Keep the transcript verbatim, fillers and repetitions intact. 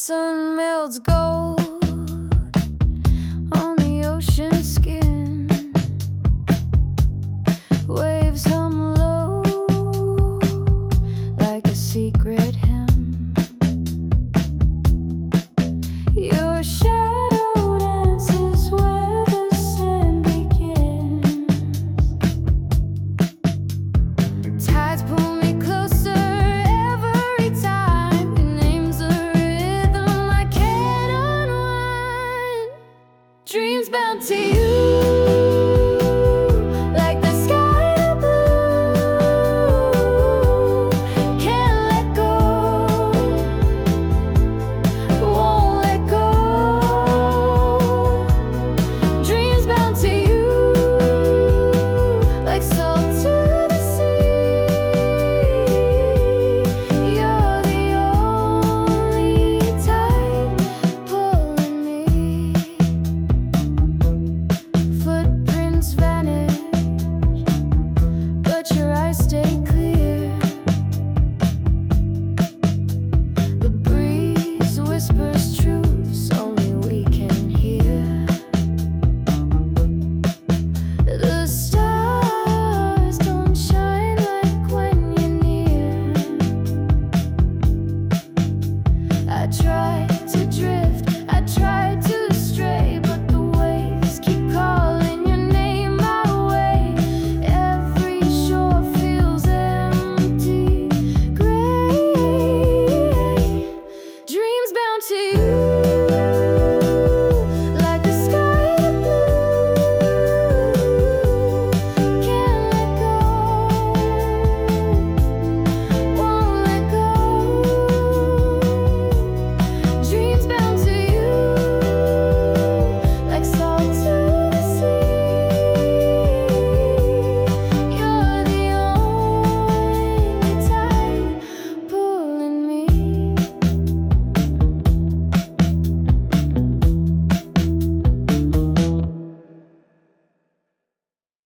sun melts gold on the ocean skin. Waves hum low like a secret hymn. Your shadow dances where the sand begins. Tides pull me closer every time. Your name's a rhythm I can't unwind. Dreams bound to you. Stay clear.